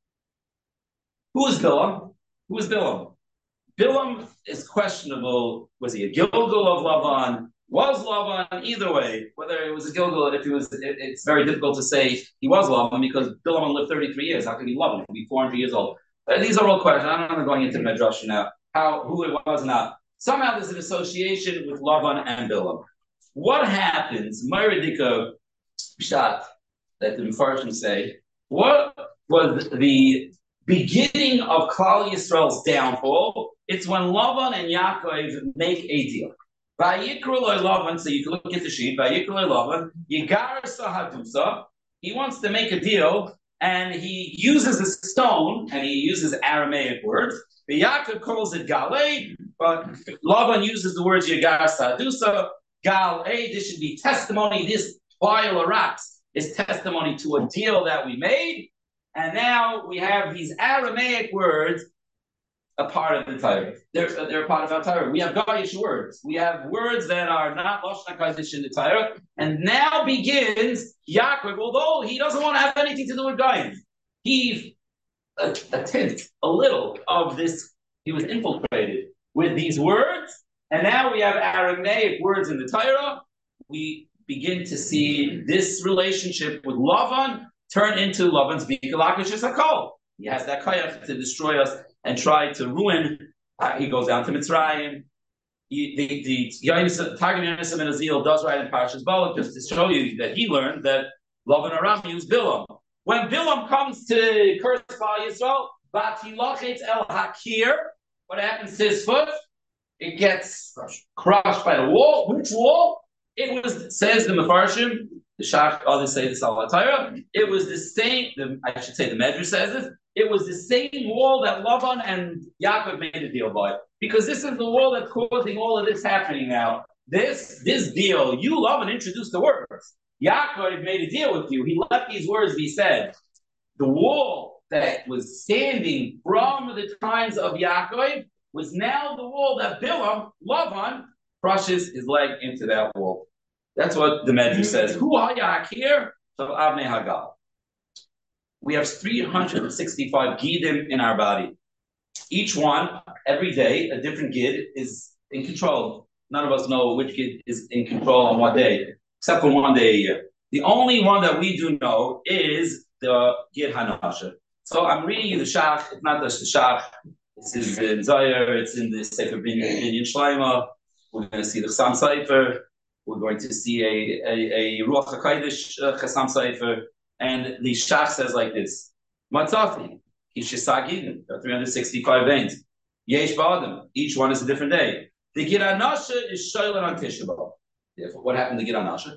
Who is Bilam? Who is Bilam? Bilam is questionable. Was he a Gilgal of Lavan? Was Lavan? Either way, whether it was a Gilgal, and if he was, it, it's very difficult to say he was Lavan, because Bilam lived thirty-three years. How could he love him? He could be four hundred years old. But these are all questions. I'm not going into the Midrash now. How, who it was not. Somehow there's an association with Lavan and Bilam. What happens, Meridika Pshat, that the Mepharshim say, what was the beginning of Klal Yisrael's downfall? It's when Lavan and Yaakov make a deal. Vayikru loy Lavan, so you can look at the sheet, Vayikru loy Lavan, Yigar Sahadusa, he wants to make a deal, and he uses a stone, and he uses Aramaic words. The Yaakov calls it Galei, but Lavan uses the words Yagar Sadusa. Galei, this should be testimony. This pile of rocks is testimony to a deal that we made. And now we have these Aramaic words a part of the Torah. They're, they're a part of our Torah. We have Goyish words. We have words that are not Lashon HaKodesh in the Torah. And now begins Yaakov, although he doesn't want to have anything to do with Goyim. He, a, a tint, a little of this, he was infiltrated with these words. And now we have Aramaic words in the Torah. We begin to see this relationship with Lavan turn into Lavan's Bikalakish Hakol. He has that koyach to destroy us and try to ruin. Uh, he goes down to Mitzrayim. He, the the Targum Yonasim and Azil does write in Parshas Balak just to show you that he learned that Lavan Aram used Bilam. When Bilam comes to curse Klal Yisrael, Batilachet El Hakir, what happens to his foot? It gets crushed, crushed by the wall. Which wall? It was, says the Mefarshim, the Shach, others say the Salat Torah. It was the same, the, I should say the Medrash says this, it was the same wall that Lavan and Yaakov made a deal by. Because this is the wall that's causing all of this happening now. This this deal, you, Lavan, introduced the words. Yaakov made a deal with you. He let these words be said. The wall that was standing from the times of Yaakov was now the wall that Bilam, Lavan, crushes his leg into that wall. That's what the Medrash says. Hu hayakir of Avnei Hagal. We have three hundred sixty-five gidim in our body. Each one, every day, a different gid is in control. None of us know which gid is in control on what day, except for one day a year. The only one that we do know is the gid hanasha. So I'm reading you the shach. It's not the shach. This is in Zayir. It's in the Sefer Binyan Shleima. We're going to see the Chassam Sofer. We're going to see a, a, a Ruach HaKodesh uh, Chassam Sofer. And the Shach says like this. Matzafi, Kishisagin, three hundred sixty-five veins. Yesh Ba'adam, each one is a different day. The Gid Anasha is Shoylan on Tisha B'Av. Therefore, what happened to Gid Anasha?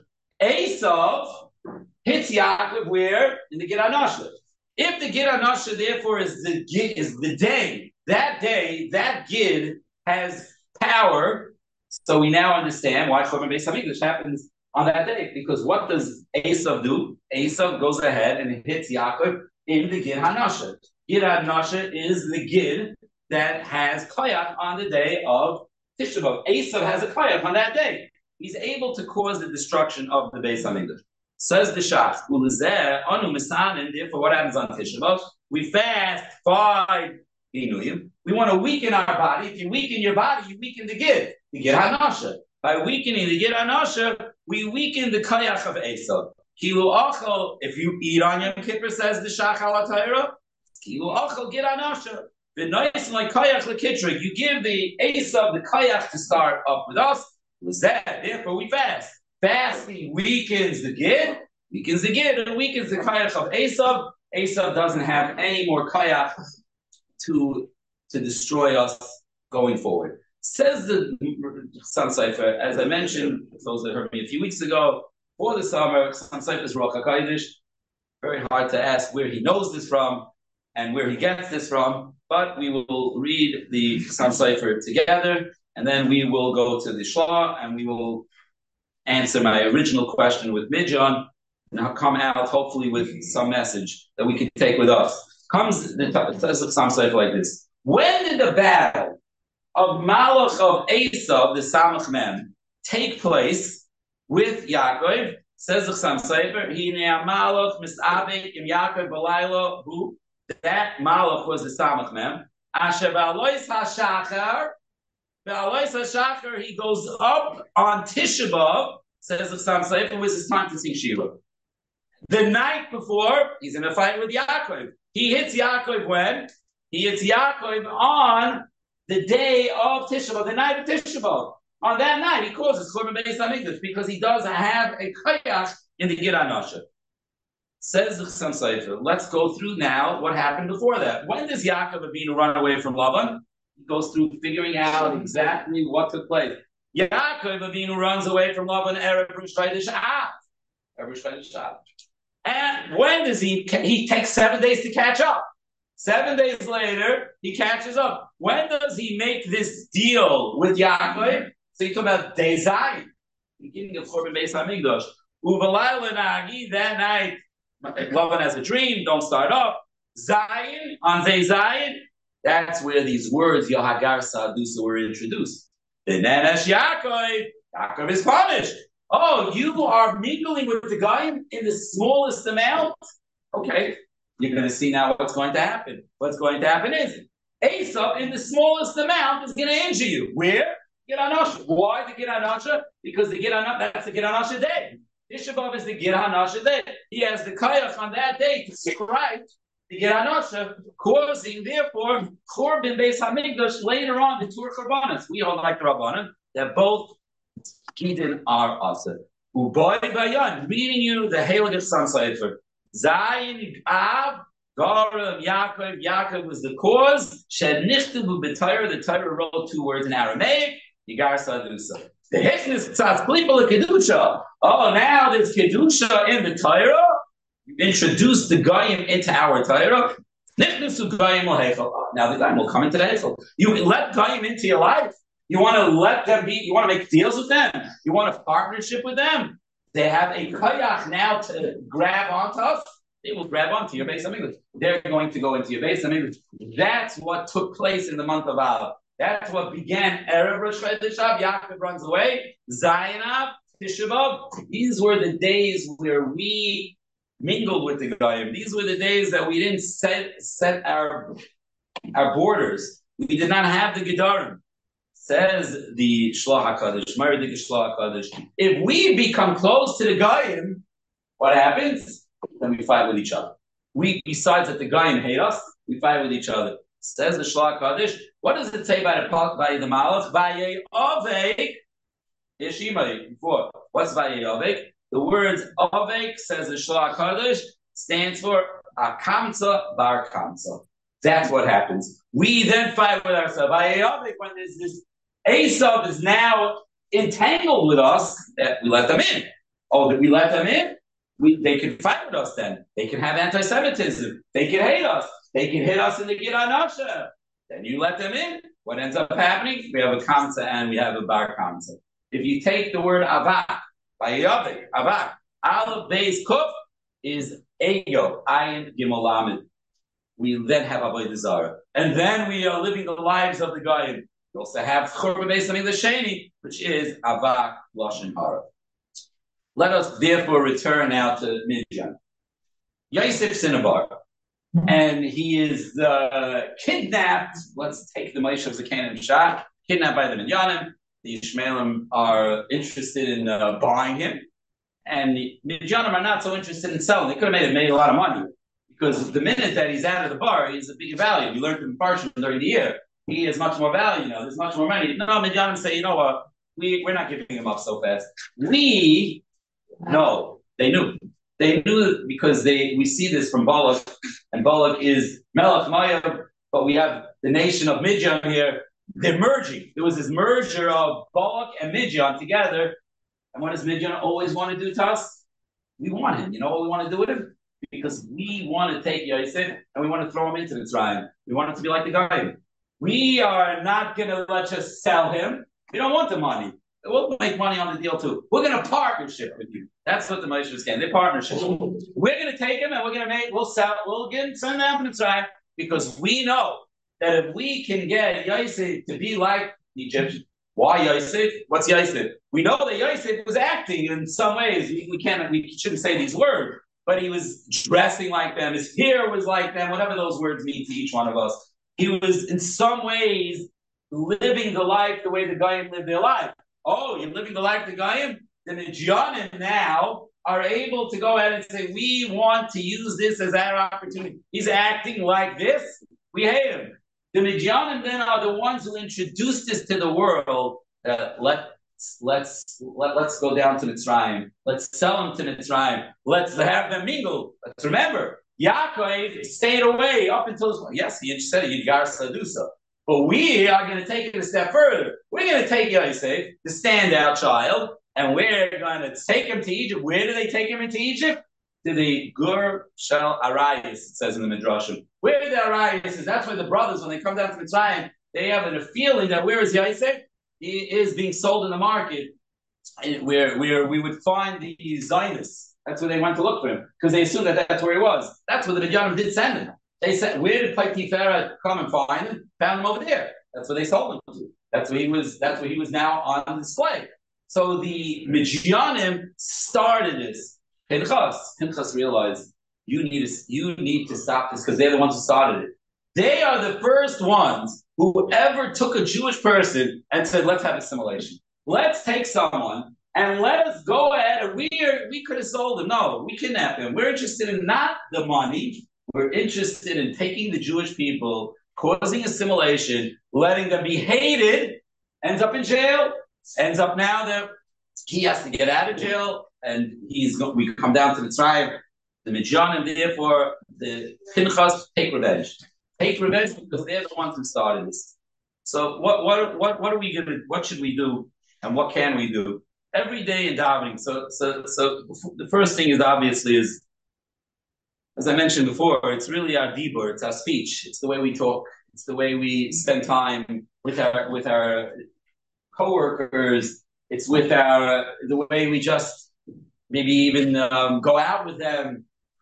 Esav hits Yaakov where? In the Gid Anasha. If the Gid Anasha, therefore, is the Gid, is the day, that day, that Gid has power. So we now understand why Churban Beis Hamikdash happens on that day. Because what does Esav do? Esav goes ahead and hits Yaakov in the Gid Hanasha. Gid Hanasha is the Gid that has Koyach on the day of Tisha B'Av. Esav has a Koyach on that day. He's able to cause the destruction of the Beis Hamikdash. Says the Shach, Ulazeh, Anu Misanin, therefore what happens on Tisha B'Av? We fast five Inuyim. We want to weaken our body. If you weaken your body, you weaken the Gid. The Gid Hanasha. By weakening the Gid Hanasha, we weaken the Koyach of Esav. Kilu Achel, if you eat on Yom Kippur, says the Shach HaLatayra, Kilu Achel Gid Hanasha. The nice like Koyach L'Kitrik, you give the Esav the Koyach to start up with us. Was that? Therefore we fast. Fasting weakens the Gid, weakens the Gid, and weakens the Koyach of Esav. Esav doesn't have any more Koyach to, to destroy us going forward. Says the Chassam Sofer, as I mentioned, those that heard me a few weeks ago, for the summer, Chassam Sofer is Ruach HaKodesh. Very hard to ask where he knows this from and where he gets this from, but we will read the Chassam Sofer together, and then we will go to the Shlah, and we will answer my original question with Midjan, and I'll come out hopefully with some message that we can take with us. Comes the says the Chassam Sofer like this: when did the battle of Malach of Esav, the Samach Mem, take place with Yaakov? Says the Chassam Sofer, he nea Malach misabek im Yaakov b'layla, who that Malach was the Samach Mem. Asher ba'alois hashachar, ba'alois hashachar, he goes up on Tisha B'Av, says the Chassam Sofer, was his time to sing Shira. The night before, he's in a fight with Yaakov. He hits Yaakov when? He hits Yaakov on the day of Tisha B'Av, the night of Tisha B'Av. On that night, he causes Churban Beis Hamikdash because he does have a Koyach in the Gid Hanasha. Says the Chassam Sofer, let's go through now what happened before that. When does Yaakov Avinu run away from Lavan? He goes through figuring out exactly what took place. Yaakov Avinu runs away from Lavan Erev Rosh Chodesh Av. Erev Rosh Chodesh Av. And when does he? He takes seven days to catch up. Seven days later, he catches up. When does he make this deal with Yaakov? So you talk about Day Zayin, beginning of Churban Beis Hamikdash. Uvalayla Nagi, that night, Lavan has a dream, don't start up. Zayin, on Day Zayin, That's where these words, Yohagar Sadusa, were introduced. And then as Yaakov, Yaakov is punished. Oh, you are mingling with the guy in the smallest amount? Okay, you're going to see now what's going to happen. What's going to happen is Esau, in the smallest amount, is going to injure you. Where? Gid Hanasha. Why the Gid Hanasha? Because the Gid Hanasha, that's the Gid Hanasha day. Tisha B'Av is the Gid Hanasha day. He has the Kayach on that day to scribe the Gid Hanasha, causing, therefore, Korban Beis HaMikdash later on, the Tur Korbanos. We all like the Rabbanan, that both Gidin are Asa. Uboy Bayan, reading you the Heilige Son Sefer. Zayin Av, Garam, Yaakov, Yaakov was the cause. Shenichtabu b'Torah, the Torah wrote two words in Aramaic. Yigar Sadusa. The Hechnis Tzaz Klipa Kedusha. Oh, now there's Kedusha in the Torah. Introduce the Goyim into our Torah. Nichnusu Goyim l'Heichel. Now the Goyim will come into the Heichel. You let Goyim into your life. You want to let them be. You want to make deals with them. You want a partnership with them. They have a koyach now to grab onto us. They will grab onto your base of English. They're going to go into your base of English. That's what took place in the month of Av. That's what began. Erev Rosh Chodesh, Yaakov runs away. Zayin Av, Tisha B'Av. These were the days where we mingled with the Goyim. These were the days that we didn't set set our our borders. We did not have the Gedarim. Says the Shlach HaKadosh, Maradik Shlach HaKadosh, if we become close to the Goyim, what happens? Then we fight with each other. We, besides that the Goyim hate us, we fight with each other. Says the Shlach HaKadosh, what does it say by the by the Malach? Vayei Ovek, Yeshimai, before. What's Vayei Ovek? The words Ovek, says the Shlach HaKadosh, stands for Akamsa Bar Kamsa. That's what happens. We then fight with ourselves. Vayei Ovek, when there's this Esau is now entangled with us, that we let them in. Oh, that we let them in? We, they can fight with us then. They can have anti-Semitism. They can hate us. They can hit us in the Gid Hanasha. Then you let them in. What ends up happening? We have a Kamsa and we have a Bar Kamsa. If you take the word Avak, Vayavik, Avak, Aleph Beis Kuf is Ego, Ayin Gimel Lamed. We then have Avodah Zarah. And then we are living the lives of the Goyim. We also have Churban Beis HaMikdash Sheni, which is Avak Lashon Hara. Let us therefore return now to Midian. Yosef Sinabar, and he is uh, kidnapped. Let's take the Moshe of Zakanim shot. Kidnapped by the Midyanim. The Ishmaelim are interested in uh, buying him, and the Midyanim are not so interested in selling. They could have made, made a lot of money because the minute that he's out of the bar, he's a big value. You learned from Parsha during the year. He has much more value, you know, there's much more money. No, Midyanim say, you know what, we, we're not giving him up so fast. We, no, they knew. They knew because they we see this from Balak, and Balak is Melech Mayab, but we have the nation of Midian here. They're merging. There was this merger of Balak and Midian together. And what does Midian always want to do to us? We want him. You know what we want to do with him? Because we want to take Yosef and we want to throw him into the Mitzrayim. We want him to be like the guy. We are not going to let you sell him. We don't want the money. We'll make money on the deal too. We're going to partnership with you. That's what the Moshe was saying. They're partnership. We're going to take him and we're going to make, we'll sell, we'll get him, send him to Mitzrayim because we know that if we can get Yosef to be like the Egyptian, why Yosef? What's Yosef? We know that Yosef was acting in some ways. We, we can't, we shouldn't say these words, but he was dressing like them. His hair was like them, whatever those words mean to each one of us. He was in some ways living the life the way the Goyim lived their life. Oh, you're living the life of the Goyim? The Midyanim now are able to go ahead and say, we want to use this as our opportunity. He's acting like this. We hate him. The Midyanim then are the ones who introduced this to the world. Uh, let, let's, let, let's go down to Mitzrayim. Let's sell them to Mitzrayim. Let's have them mingle. Let's remember, Yaakov stayed away up until his, yes, he said Yidgar Sadusa. But we are going to take it a step further. We're going to take Yosef, the standout child, and we're going to take him to Egypt. Where do they take him into Egypt? To the Gur Shel Arayis, it says in the Midrashim. Where are the Arayis? That's where the brothers, when they come down to Mitzrayim, they have a feeling that where is Yosef? He is being sold in the market, where, where we would find the Zionists. That's where they went to look for him, because they assumed that that's where he was. That's where the Midyanim did send him. They said, where did Potiphar come and find him? Found him over there. That's where they sold him to. That's where he was. That's where he was now on display. So the Midianim started this. Pinchas, Pinchas realized you need to you need to stop this because they're the ones who started it. They are the first ones who ever took a Jewish person and said, "Let's have assimilation. Let's take someone and let us go ahead and we are, we could have sold him. No, we kidnapped him. We're interested in not the money." We're interested in taking the Jewish people, causing assimilation, letting them be hated, ends up in jail, ends up now that he has to get out of jail, and he's we come down to the tribe, the Midianim, therefore the Pinchas take revenge. Take revenge because they're the ones who started this. So what what what what are we gonna what should we do and what can we do? Every day in davening. So so so the first thing is obviously is, as I mentioned before, it's really our dibur, it's our speech, it's the way we talk, it's the way we spend time with our with our coworkers, it's with our the way we just maybe even um, go out with them.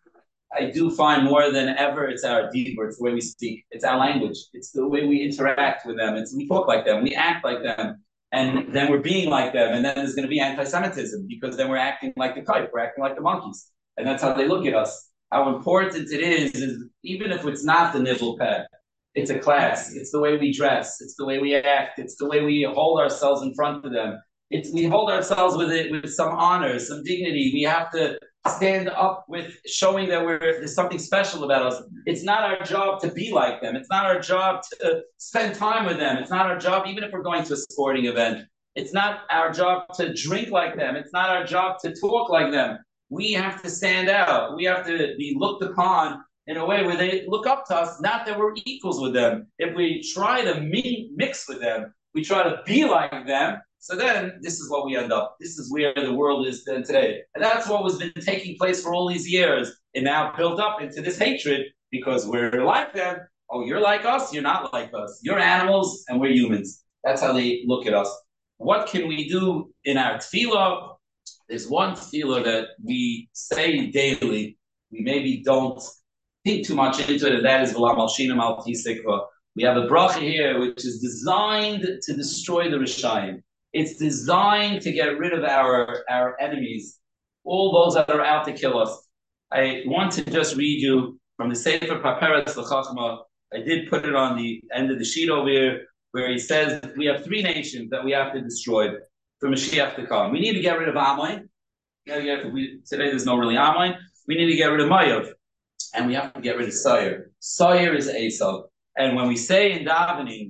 I do find more than ever it's our dibur, it's the way we speak, it's our language, it's the way we interact with them, it's we talk like them, we act like them, and then we're being like them, and then there's going to be anti-Semitism because then we're acting like the kite, we're acting like the monkeys, and that's how they look at us. How important it is, is even if it's not the nibble pad, it's a class. It's the way we dress. It's the way we act. It's the way we hold ourselves in front of them. It's we hold ourselves with it with some honor, some dignity. We have to stand up with showing that we're there's something special about us. It's not our job to be like them. It's not our job to spend time with them. It's not our job, even if we're going to a sporting event. It's not our job to drink like them. It's not our job to talk like them. We have to stand out. We have to be looked upon in a way where they look up to us, not that we're equals with them. If we try to mix with them, we try to be like them, so then this is what we end up. This is where the world is then today. And that's what was been taking place for all these years. And now built up into this hatred because we're like them. Oh, you're like us? You're not like us. You're animals and we're humans. That's how they look at us. What can we do in our tefillah? There's one tefillah that we say daily. We maybe don't think too much into it, and that is V'la Malshinam Al Tisikva. We have a bracha here which is designed to destroy the Rishayim. It's designed to get rid of our, our enemies, all those that are out to kill us. I want to just read you from the Sefer Paperas L'Chachma. I did put it on the end of the sheet over here, where he says we have three nations that we have to destroy for Mashiach to come. We need to get rid of Ammon. Today there's no really Ammon. We need to get rid of Mayav. And we have to get rid of Sayer. Sayer is Esav. And when we say in davening,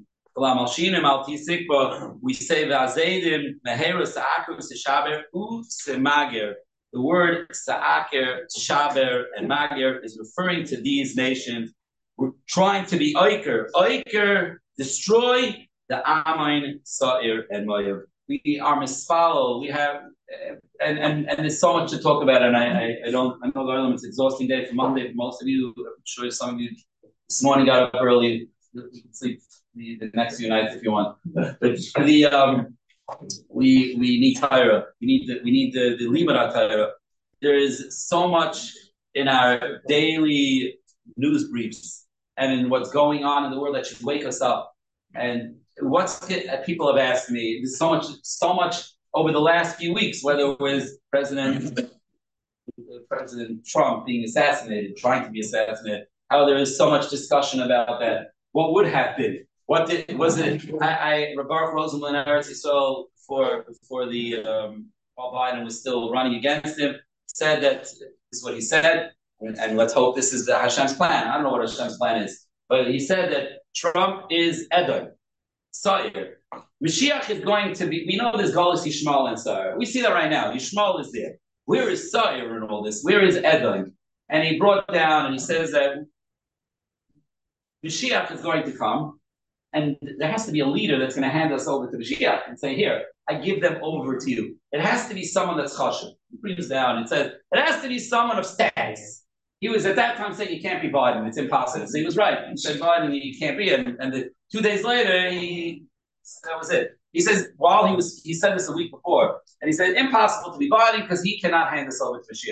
we say V'azeidim Meheru Sa'aker S'shaber U S'mager. The word Sa'aker, Shaber, and Mager is referring to these nations. We're trying to be Oiker. Oiker, destroy the Ammon, Sayer, and Mayav. We are misfollow. We have, and, and and there's so much to talk about. And I I, I don't I know it's an exhausting day for Monday for most of you. I'm sure some of you this morning got up early. You can sleep the, the next few nights if you want. But the um we we need Torah. We need the we need the the limud Torah. There is so much in our daily news briefs and in what's going on in the world that should wake us up. And what's people have asked me, there's so much, so much over the last few weeks, whether it was President President Trump being assassinated, trying to be assassinated, how there is so much discussion about that. What would have been? What did was it? I, I Baruch Rosenblatt Eretz Yisrael for for the um, while Biden was still running against him, said that this is what he said, and, and let's hope this is the Hashem's plan. I don't know what Hashem's plan is, but he said that Trump is Edom. Sair. Mashiach is going to be, we know there's Galus Yishmael and Sair. We see that right now. Yishmael is there. Where is Sair in all this? Where is Edom? And he brought down and he says that Mashiach is going to come and there has to be a leader that's going to hand us over to Mashiach and say, here, I give them over to you. It has to be someone that's chashuv. He brings down and says, it has to be someone of status. He was at that time saying you can't be Biden, it's impossible. So he was right. He said Biden, you can't be. And, and the, two days later, he that was it. He says while he was he said this a week before, and he said impossible to be Biden because he cannot hand this over to Mashiach.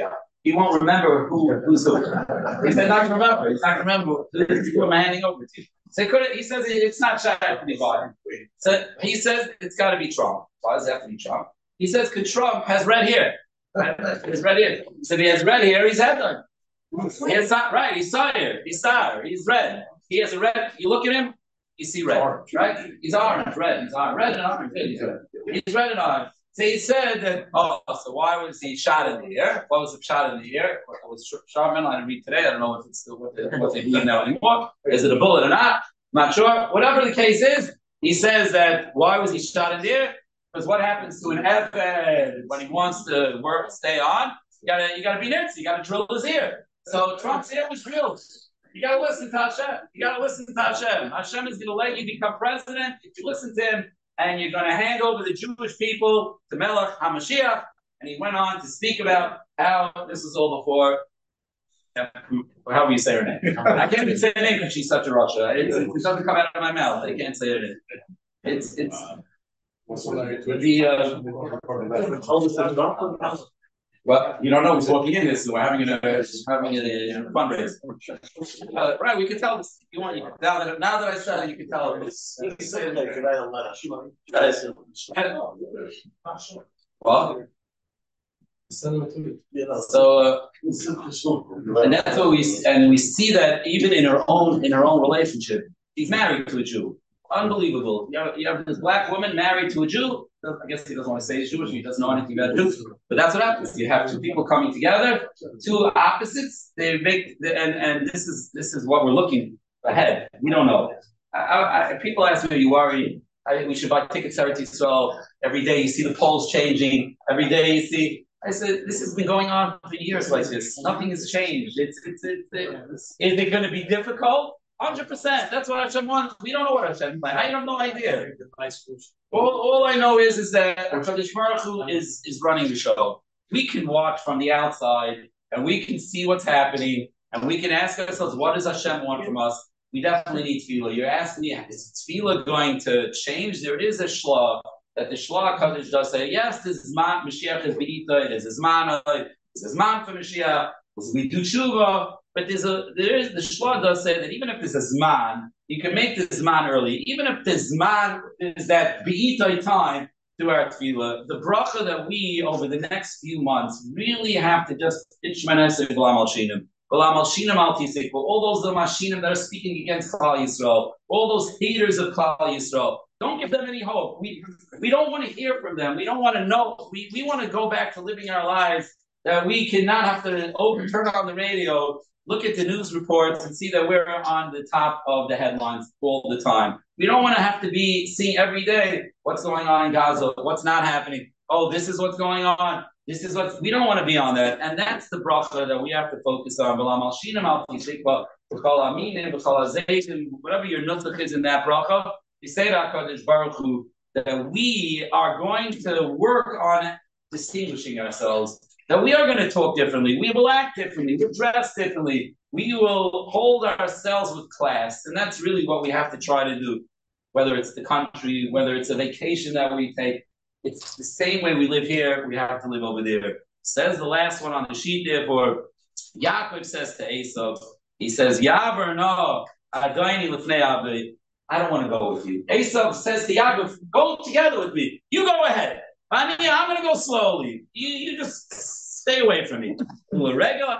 he won't remember who who's who. He said not to remember. He's not going to remember who I'm handing over to. So he, could, he says it's not Shai to be Biden. So he says it's got to be Trump. Why does it have to be Trump? He says because Trump has red hair. He's red hair. So if he has red hair, he's headline. It's not right. He's tired. He's tired. He's red. He has a red. You look at him, you see red, right? He's orange, red. He's orange, red and orange. He's red. He's red and orange. So he said that. Oh, so why was he shot in the air? What was the shot in the air? What was Sharman? I didn't read today. I don't know if it's still what they, what they mean now anymore. Is it a bullet or not? I'm not sure. Whatever the case is, he says that why was he shot in the air? Because what happens to an Eved when he wants to work, stay on? You gotta, you gotta be nitzy. You gotta drill his ear. So Trump's ear was drilled. You gotta listen to Hashem. You gotta listen to Hashem. Hashem is gonna let you become president if you listen to him, and you're gonna hand over the Jewish people to Melech HaMashiach. And he went on to speak about how this was all before. How do you say her name? I can't even say her name because she's such a Russia. It, it doesn't come out of my mouth. I can't say her name. It's it's the uh, well, you don't know who's walking in this, so we're having a having a fundraiser. Uh, right, we can tell this. You want you now that now that I said it, you can tell this. Well, so uh, and that's what we and we see that even in her own in her own relationship, she's married to a Jew. Unbelievable. You have, you have this black woman married to a Jew. I guess he doesn't want to say he's Jewish. He doesn't know anything about Jews. But that's what happens. You have two people coming together, two opposites. They make and and this is this is what we're looking ahead. We don't know. I, I, people ask me, "Are you worried? I, we should buy tickets to Eretz Yisrael every day. You see the polls changing every day. You see." I said, "This has been going on for years like this. Nothing has changed. It's it's it's. it's is it going to be difficult? Hundred percent. That's what Hashem wants. We don't know what Hashem wants. I have no idea. All, all I know is is that Hakadosh Baruch Hu is is running the show. We can watch from the outside and we can see what's happening and we can ask ourselves, what does Hashem want from us? We definitely need tefillah. You're asking me, is tefillah going to change? There is a shlah that the shlah Kaddish does say, yes, this is man Mashiach is beita. It is man. It is man for Mashiach. We do tshuva. But there's a there is the shla does say that even if there's a zman, you can make the zman early. Even if the zman is that be'itai time through our tefillah, the bracha that we over the next few months really have to just ishmanesek v'lam al shinim, v'lam al shinim al tisik, all those mashinim that are speaking against Klal Yisrael, all those haters of Klal Yisrael. Don't give them any hope. We we don't want to hear from them. We don't want to know. We we want to go back to living our lives that we cannot have to open turn on the radio. Look at the news reports and see that we're on the top of the headlines all the time. We don't want to have to be seeing every day what's going on in Gaza, what's not happening. Oh, this is what's going on. This is what we don't want to be on that. And that's the bracha that we have to focus on. Whatever your nusach is in that bracha, you say to HaKadosh Baruch Hu that we are going to work on distinguishing ourselves. That we are going to talk differently, we will act differently, we'll dress differently, we will hold ourselves with class, and that's really what we have to try to do. Whether it's the country, whether it's a vacation that we take, it's the same way we live here, we have to live over there. Says the last one on the sheet there for Yaakov says to Esav, he says, Yaver no, Adayni lefnei Avi, I don't want to go with you. Esav says to Yaakov, go together with me, you go ahead. I mean, I'm going to go slowly. You, you just stay away from me. When?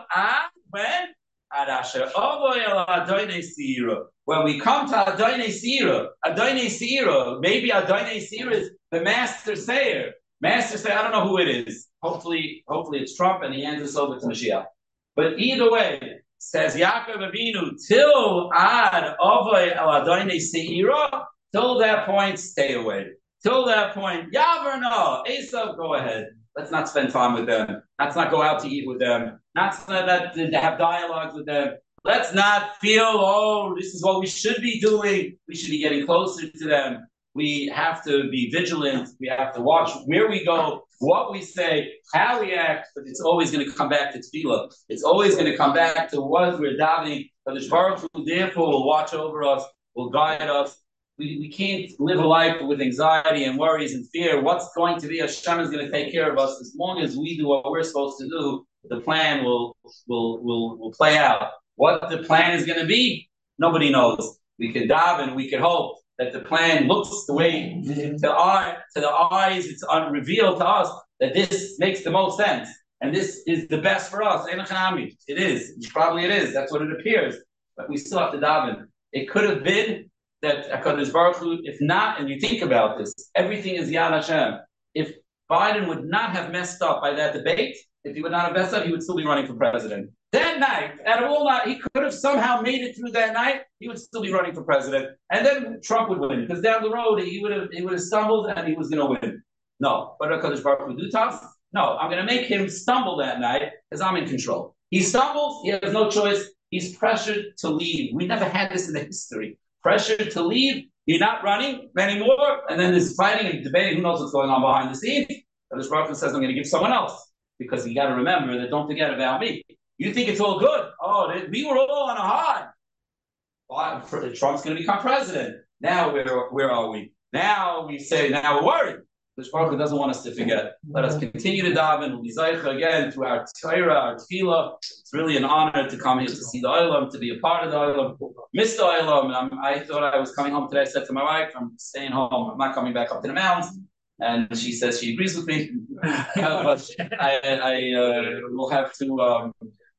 When we come to Adonai Seira, Adonai Seira, maybe Adonai Seira is the master sayer. Master sayer, I don't know who it is. Hopefully, hopefully it's Trump and he hands us over to Mashiach. But either way, says Yaakov Avinu, till ad Avay el Adonai Seira, till that point, stay away. Till that point, Yaver no, Esav, go ahead. Let's not spend time with them. Let's not go out to eat with them. Not that to have dialogues with them. Let's not feel, oh, this is what we should be doing. We should be getting closer to them. We have to be vigilant. We have to watch where we go, what we say, how we act. But it's always going to come back to tefillah. It's always going to come back to what we're davening. But the Baruch Hu, therefore, will watch over us, will guide us. We, we can't live a life with anxiety and worries and fear. What's going to be? Hashem is going to take care of us as long as we do what we're supposed to do. the plan will will will will play out. What the plan is going to be, nobody knows. We could daven, we could hope that the plan looks the way to our to the eyes, it's unrevealed to us that this makes the most sense and this is the best for us. It is, probably it is. That's what it appears. But we still have to daven. It could have been that HaKadosh Baruch Hu, if not, and you think about this, everything is Yad Hashem. If Biden would not have messed up by that debate, if he would not have messed up, he would still be running for president. That night, out of all night, he could have somehow made it through that night. He would still be running for president, and then Trump would win because down the road he would have he would have stumbled and he was going to win. No, but HaKadosh Baruch Hu do tough. No, I'm going to make him stumble that night because I'm in control. He stumbles. He has no choice. He's pressured to leave. We never had this in the history. Pressured to leave. You're not running anymore, and then there's fighting and debating. Who knows what's going on behind the scenes? HaKadosh Baruch Hu says, "I'm going to give someone else." Because you got to remember that don't forget about me. You think it's all good. Oh, we were all on a high. Well, Trump's going to become president. Now where, where are we? Now we say, now we're worried. The Baruch Hu doesn't want us to forget. Let us continue to daven. We'll be zeicha again through our Torah, our tefillah. It's really an honor to come here to see the Olam, to be a part of the Olam. Missed the Olam. And I thought I was coming home today. I said to my wife, I'm staying home. I'm not coming back up to the mountains. And she says she agrees with me. But I, I uh, will have to um,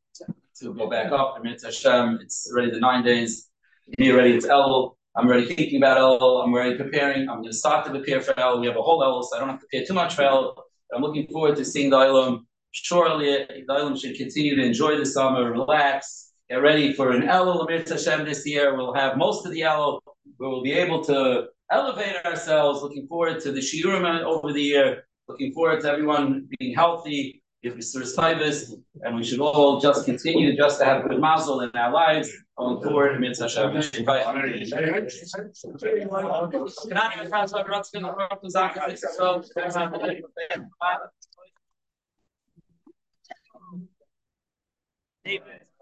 to go back up. It's Hashem. It's already the nine days. Me already. It's El. I'm already thinking about El. I'm already preparing. I'm going to start to prepare for El. We have a whole El, so I don't have to prepare too much for El. I'm looking forward to seeing the Olam. Surely the Olam should continue to enjoy the summer, relax, get ready for an El. Hashem this year. We'll have most of the El. We will be able to elevate ourselves. Looking forward to the shiurim over the year. Looking forward to everyone being healthy, if it's Taivas, and we should all just continue just to have good mazel in our lives. Going forward, Mitzvah Hashem. David.